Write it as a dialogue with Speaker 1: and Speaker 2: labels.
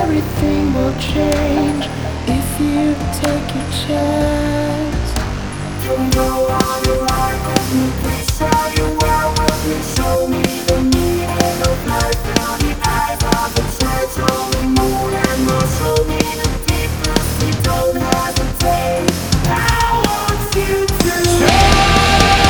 Speaker 1: everything will change if you take your chance. You know I'm